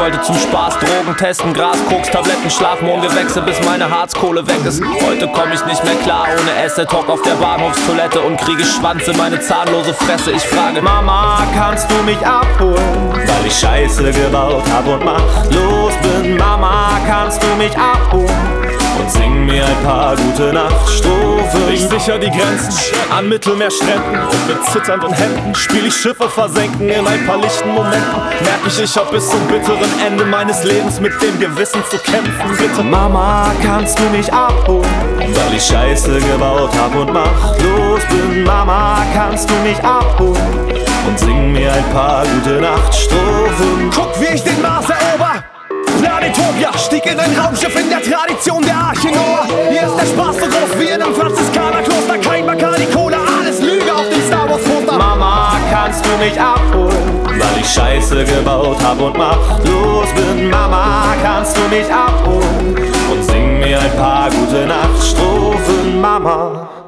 wollte zum Spaß Drogen testen, Gras, Koks, Tabletten, Schlafmohngewächse, bis meine Harzkohle weg ist. Heute komm ich nicht mehr klar ohne Asset Hock auf der Bahnhofstoilette und kriege Schwanz in meine zahnlose Fresse. Ich frage, Mama, kannst du mich abholen? Weil ich Scheiße gebaut hab und machtlos bin. Mama, kannst du mich abholen? Und sing mir ein paar gute Nachtstrophen. Ich sicher die Grenzen an Mittelmeerstränden und mit zitternden Händen spiel ich Schiffe versenken in ein paar lichten Momenten. Merk ich hab bis zum bitteren Ende meines Lebens mit dem Gewissen zu kämpfen. Bitte Mama, kannst du mich abholen? Weil ich Scheiße gebaut hab und machtlos bin. Mama, kannst du mich abholen? Und sing mir ein paar gute Nachtstrophen. guck, wie ich den Mars erober. Planetopia stieg in ein Raumschiff in der Tradition der Arche Noah. Hier ist der Spaß so groß wie in einem Franziskanerkloster. Kein Bacardi Cola, alles Lüge auf dem Star Wars Poster. Mama, kannst du mich abholen? Weil ich Scheiße gebaut hab und machtlos bin. Mama, kannst du mich abholen? Und sing mir ein paar gute Nachtstrophen, Mama.